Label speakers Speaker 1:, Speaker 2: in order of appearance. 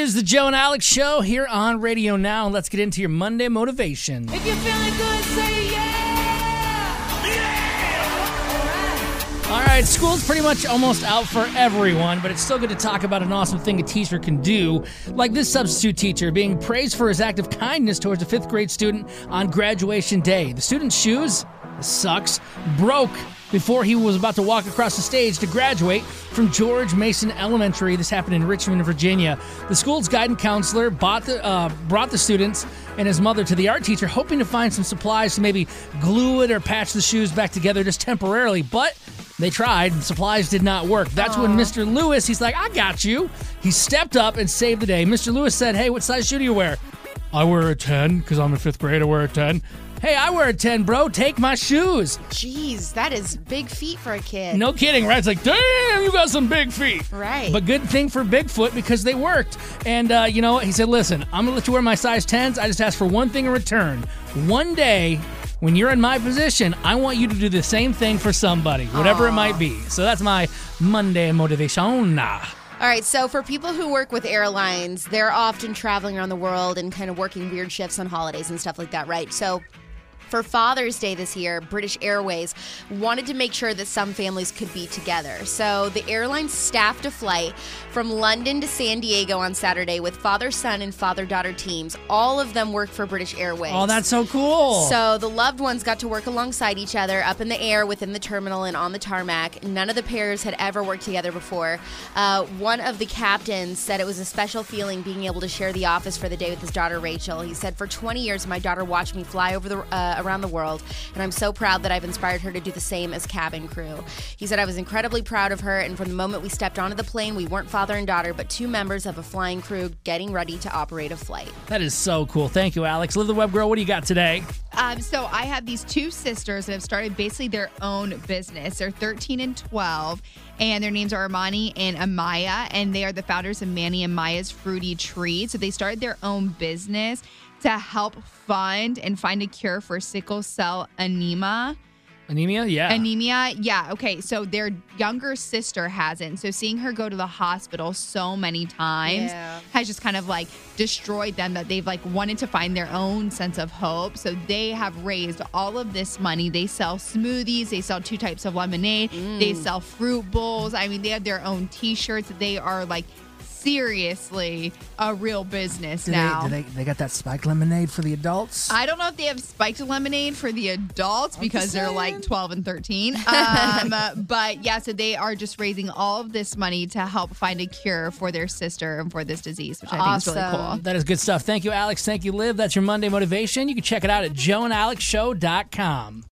Speaker 1: is the Joe and Alex Show here on Radio Now. Let's get into your Monday motivation.
Speaker 2: If you're feeling good, say yeah!
Speaker 1: All right, school's pretty much almost out for everyone, but it's still good to talk about an awesome thing a teacher can do, like this substitute teacher being praised for his act of kindness towards a 5th grade student on graduation day. The student's shoes, this sucks, broke before he was about to walk across the stage to graduate from George Mason Elementary. This happened in Richmond, Virginia. The school's guidance counselor brought the students and his mother to the art teacher, hoping to find some supplies to maybe glue it or patch the shoes back together just temporarily, but they tried, and supplies did not work. That's when Mr. Lewis, he's like, I got you. He stepped up and saved the day. Mr. Lewis said, hey, what size shoe do you wear? I wear a 10, because I'm in 5th grade, I wear a 10. Hey, I wear a 10, bro. Take my shoes.
Speaker 3: Jeez, that is big feet for a kid.
Speaker 1: No kidding, right? It's like, damn, you got some big feet.
Speaker 3: Right.
Speaker 1: But good thing for Bigfoot because they worked. And you know what? He said, listen, I'm going to let you wear my size 10s. I just ask for one thing in return. One day, when you're in my position, I want you to do the same thing for somebody, whatever it might be. So that's my Monday motivation.
Speaker 3: All right, so for people who work with airlines, they're often traveling around the world and kind of working weird shifts on holidays and stuff like that, right? So for Father's Day this year, British Airways wanted to make sure that some families could be together. So the airline staffed a flight from London to San Diego on Saturday with father-son and father-daughter teams. All of them work for British Airways.
Speaker 1: Oh, that's so cool.
Speaker 3: So the loved ones got to work alongside each other up in the air within the terminal and on the tarmac. None of the pairs had ever worked together before. One of the captains said it was a special feeling being able to share the office for the day with his daughter, Rachel. He said, for 20 years, my daughter watched me fly over around the world, and I'm so proud that I've inspired her to do the same as cabin crew. He said, I was incredibly proud of her, and from the moment we stepped onto the plane, we weren't father and daughter, but two members of a flying crew getting ready to operate a flight.
Speaker 1: That is so cool. Thank you, Alex. Live the Web Girl, what do you got today?
Speaker 4: So I have these two sisters that have started basically their own business. They're 13 and 12, and their names are Armani and Amaya, and they are the founders of Manny and Maya's Fruity Treat. So they started their own business to help fund and find a cure for sickle cell anemia.
Speaker 1: Anemia? Yeah.
Speaker 4: Anemia? Yeah. Okay. So their younger sister hasn't. So seeing her go to the hospital so many times has just kind of like destroyed them, that they've like wanted to find their own sense of hope. So they have raised all of this money. They sell smoothies. They sell 2 types of lemonade. They sell fruit bowls. I mean, they have their own T-shirts. They are like seriously a real business now.
Speaker 1: They got that spiked lemonade for the adults?
Speaker 4: I don't know if they have spiked lemonade for the adults because they're like 12 and 13. But yeah, so they are just raising all of this money to help find a cure for their sister and for this disease, which I think is really cool.
Speaker 1: That is good stuff. Thank you, Alex. Thank you, Liv. That's your Monday motivation. You can check it out at joeandalexshow.com.